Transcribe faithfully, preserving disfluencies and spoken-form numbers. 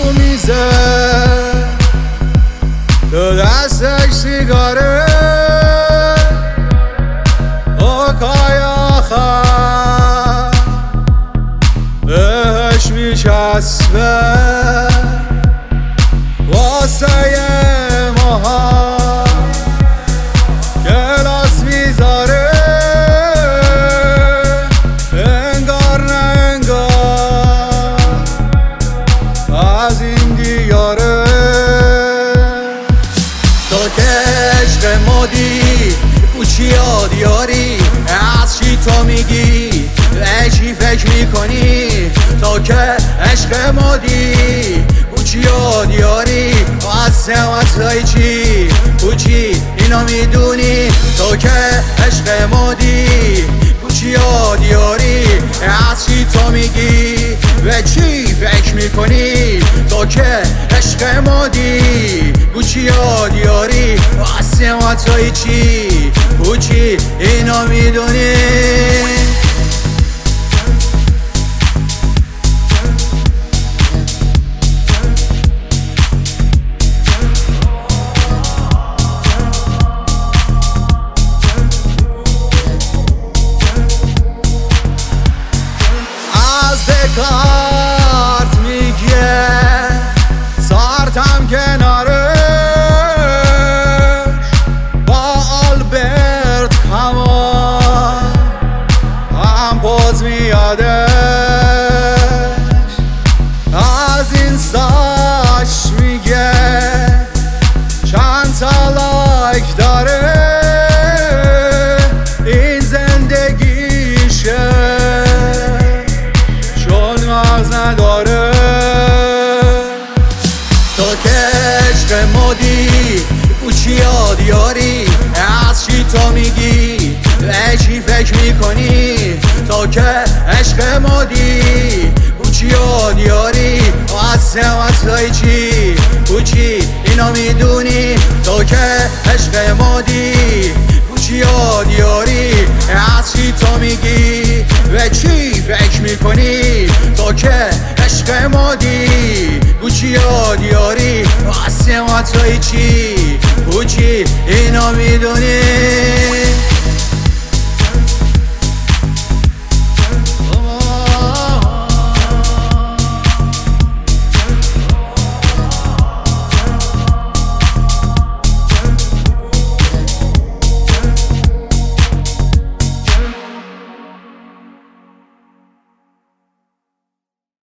رو میزه تو دستش سیگاره آقای آخر بهش میچسبه واسه ماها گلاس میذاره انگار نه انگار از این دیاره تو که عشق مادی کوچی ها دیاری از چی تو میگی به چی فکر میکنی تو که عشق مادی کوچی ها دیاری از سمت چی کوچی اینا میدونی تو که عشق مادی کوچی ها دیاری از چی تو میگی به چی فکر میکنی تو که عشق مادی کوچی ها دیاری از سمت چی کوچی اینا میدونی دکارت میگه سارتم کنارش با آلبرت کمان هم پوز میادش از این ساش میگه چند تا لایک داره این زندگیشه نداره تو که عشق مادی کوچی ها دیاری از چی تو میگی به چی فکر میکنی تو که عشق مادی کوچی ها دیاری از سمت چی کوچی اینا میدونی تو که عشق مادی کوچی ها دیاری از چی تو میگی به چی فکر میکنی تو که عشق مادی کوچی ها دیاری از سمت چی کوچی اینا میدونی